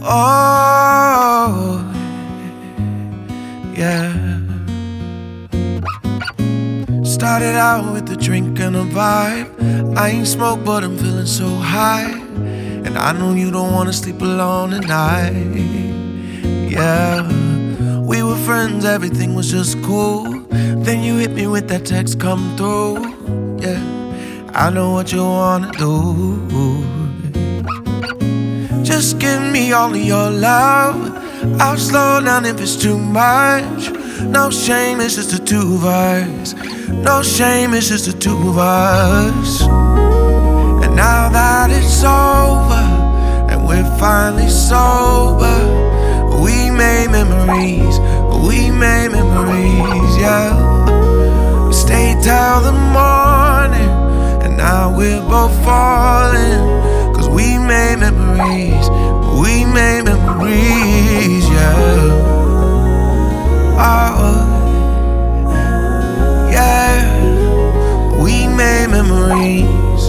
Oh, yeah. Started out with a drink and a vibe. I ain't smoked, but I'm feeling so high. And I know you don't wanna sleep alone tonight. Yeah, we were friends, everything was just cool. Then you hit me with that text, come through. Yeah, I know what you wanna do. Just give me all of your love. I'll slow down if it's too much. No shame, it's just the two of us. No shame, it's just the two of us. And now that it's over and we're finally sober, we made memories, yeah. We stayed till the morning, and now we're both falling. Cause we made memories, yeah. Oh, yeah. We made memories.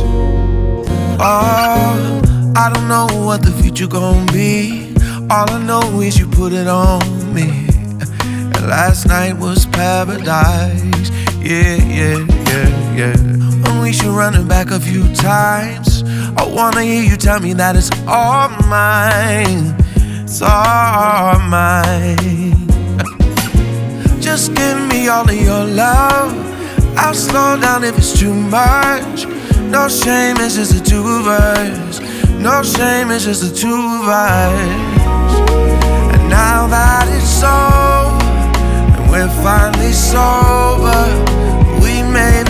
Oh, I don't know what the future gon' be. All I know is you put it on me. And last night was paradise. Yeah. And we should run it back a few times. I wanna hear you tell me that it's all mine. It's all mine. Just give me all of your love. I'll slow down if it's too much. No shame, it's just the two of us. No shame, it's just the two of us. And now that it's over and we're finally sober, we made